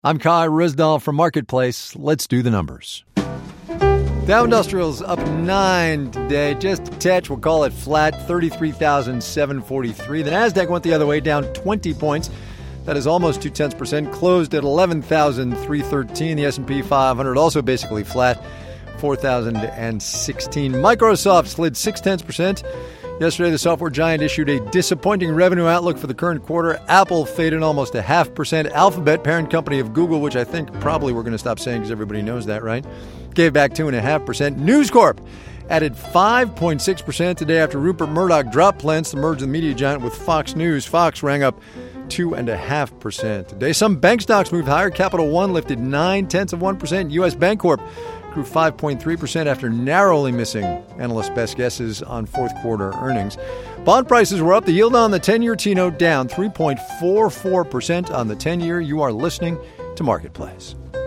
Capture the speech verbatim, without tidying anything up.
I'm Kai Rizdal from Marketplace. Let's do the numbers. Dow Industrials up nine today, just a touch. We'll call it flat, thirty-three thousand seven hundred forty-three. The NASDAQ went the other way, down twenty points. That is almost two-tenths percent. Closed at eleven thousand three hundred thirteen. The S and P five hundred also basically flat, four thousand sixteen. Microsoft slid six-tenths percent. Yesterday, the software giant issued a disappointing revenue outlook for the current quarter. Apple faded almost a half percent. Alphabet, parent company of Google, which I think probably we're going to stop saying because everybody knows that, right? Gave back two point five percent. News Corp added five point six percent today after Rupert Murdoch dropped plans to merge the media giant with Fox News. Fox rang up two point five percent today. Some bank stocks moved higher. Capital One lifted nine-tenths of one percent. U S. Bancorp grew five point three percent after narrowly missing analysts' best guesses on fourth quarter earnings. Bond prices were up. The yield on the ten-year T-note down three point four four percent on the ten-year. You are listening to Marketplace.